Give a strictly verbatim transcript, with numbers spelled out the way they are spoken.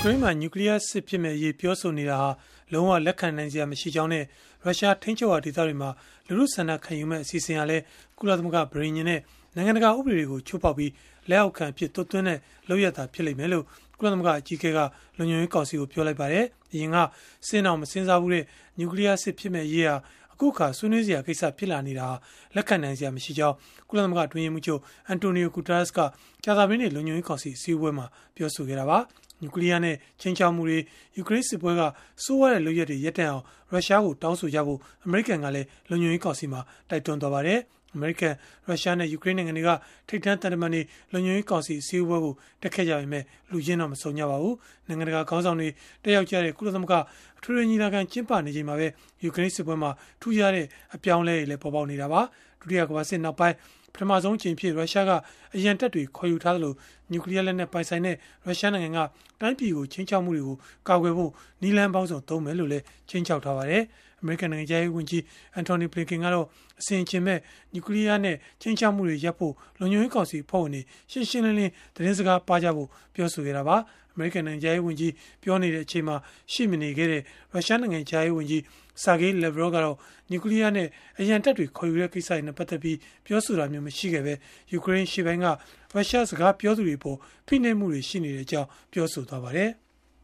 ကရိန်းမှာနျူကလ িয়ার စစ်ဖြစ်မဲ့အရေးပြောဆိုနေတာဟာလုံးဝလက်ခံနိုင်စရာမရှိကြောင်းနဲ့ရုရှားထိန်းချုပ်ရာဒေသတွေမှာလူမှုဆန္ဒခံယူမဲ့အစီအစဉ်ဟာလည်းကုလသမဂ္ဂဗြိဉ္ဉ်နဲ့နိုင်ငံတကာဥပဒေတွေကိုချိုးဖောက်ပြီးလက်အောက်ခံအဖြစ်သွတ်သွင်းတဲ့လုပ်ရတာဖြစ်လိမ့်မယ်လို့ကုလသမဂ္ဂအကြီးအကဲကလုံခြုံရေးကောင်စီကိုပြောလိုက်ပါတယ်။အရင်ကစဉ်းအောင်မစဉ်းစားဘူးတဲ့နျူကလ িয়ার စစ်ဖြစ်မဲ့အရေးဟာအခုအခါဆွေးနွေးစရာကိစ္စဖြစ်လာနေတာလက်ခံနိုင်စရာမရှိကြောင်းကုလသမဂ္ဂအတွင်းရေးမှူးချုပ်အန်တိုနီယိုဂူတာရက်စ်ကကြာသပတေးနေ့လုံခြုံရေးကောင်စီအစည်းအဝေးမှာပြောဆိုခဲ့တာပါ။နျူကလ িয়ার နဲ့ချင်းချောက်မှုတွေယူကရိန်းစစ်ပွဲကစိုးရတဲ့လုပ်ရက်တွေရပ်တန့်အောင်ရုရှားကိုတောင်းဆိုကြဖို့အမေရိကန်ကလည်းလုံခြုံရေးကောင်စီမှာတိုက်တွန်းသွားပါတယ်။အမေရိကန်ရုရှားနဲ့ယူကရိန်းနိုင်ငံတွေကထိပ်တန်းတန်တမန်တွေလုံခြုံရေးကောင်စီအစည်းအဝေးကိုတက်ခဲ့ကြပေမဲ့လူချင်းတော့မစုံကြပါဘူး။နိုင်ငံတကာခေါင်းဆောင်တွေတက်ရောက်ကြတဲ့ကုလသမဂ္ဂအထွေထွေညီလာခံကျင်းပနေချိန်မှာပဲယူကရိန်းစစ်ပွဲမှာထူးခြားတဲ့အပြောင်းအလဲတွေလည်းပေါ်ပေါက်နေတာပါ။ဒုတိယကမ္ဘာစစ်နောက်ပိုင်းပထမဆုံးအကြိမ်ဖြစ်ရုရှားကအရန်တပ်တွေခေါ်ယူထားသလိုနျူကလ িয়ার လက်နက်ပိုင်ဆိုင်တဲ့ရုရှားနိုင်ငံကတိုင်းပြည်ကိုချင်းချောက်မှုတွေကိုကာကွယ်ဖို့နီလန်ပေါင်းစုံသုံးမယ်လို့လည်းချင်းချောက်ထားပါတယ်။အမေရိကန်နိုင်ငံသားရေးဝန်ကြီးအန်တိုနီဘလင်ကင်ကတော့အစဉ်အချင်းမဲ့နျူကလ িয়ার နဲ့ချင်းချောက်မှုတွေရပ်ဖို့လုံခြုံရေးကောင်စီဖွဲ့ဝင်တွေရှင်းရှင်းလင်းလင်းသတင်းစကားပါကြဖို့ပြောဆိုခဲ့တာပါ။အမေရိကန်နိုင်ငံသားရေးဝန်ကြီးပြောနေတဲ့အချိန်မှာရှိမနေခဲ့တဲ့ရုရှားနိုင်ငံသားရေးဝန်ကြီးဆာဂေးလက်ဗရော့ကတော့နျူကလ িয়ার နဲ့အရန်တပ်တွေခေါ်ယူတဲ့ကိစ္စတွေနဲ့ပတ်သက်ပြီးပြောဆိုတာမျိုးမရှိခဲ့ပဲယူကရိန်းရှေ့ပိုင်းကရုရှားစကားပြောသူတွေပေါ်ဖိနှိပ်မှုတွေရှိနေတဲ့အကြောင်းပြောဆိုသွားပါတယ်။